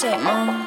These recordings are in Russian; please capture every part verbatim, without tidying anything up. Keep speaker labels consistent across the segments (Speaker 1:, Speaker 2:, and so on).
Speaker 1: shit, mom.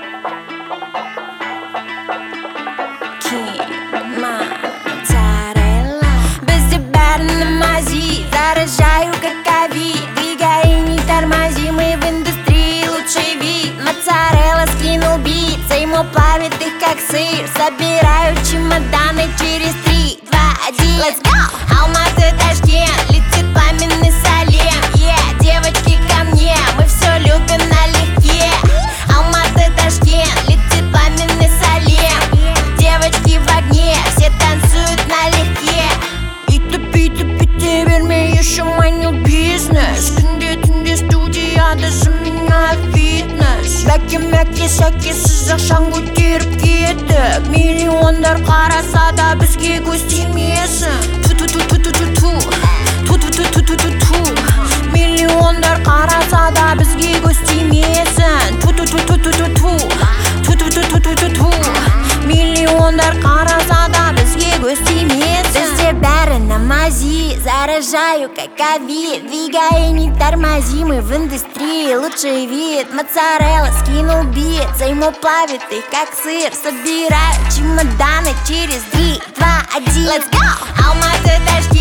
Speaker 1: Бізде бәрін мази, заражаю как ковид. Двигай и не тормози, мы в индустрии лучший вид. Моцарелла скинул бит, ему плавит их как сыр. Собираю чемоданы через три, два, один. Let's go! Алматы, Ташкент, летит пламенный Салем. Yeah, девочки ко мне, мы все любим налегке. Алматы, Ташкент, летит пламенный Салем. Девочки в огне, все танцуют налегке. Ита пита пите берме, еще манил бизнес. Күнде түнде студияда меня фитнес. Бәке-мәке сәкесіз ақшаң көтеріп кеттік. Миллиондар қараса да бізге көз тимесін. Ту-ту-ту-ту-ту-ту, ту-ту-ту-ту-ту-ту. Миллиондар қараса да бізге көз тимесін. Ту-ту-ту-ту-ту-ту, ту-ту-ту-ту-ту-ту. Миллиондар қараса да бізге көз тимесін. Бізде бәрі на мази, заражаю как ковид. Двигай и не тормози, мы в индустрии лучший вид. Моцарелла скинул бит, ему плавит их как сыр. Собираю чемоданы через три, два, один. Let's go! Алматы, Ташкент.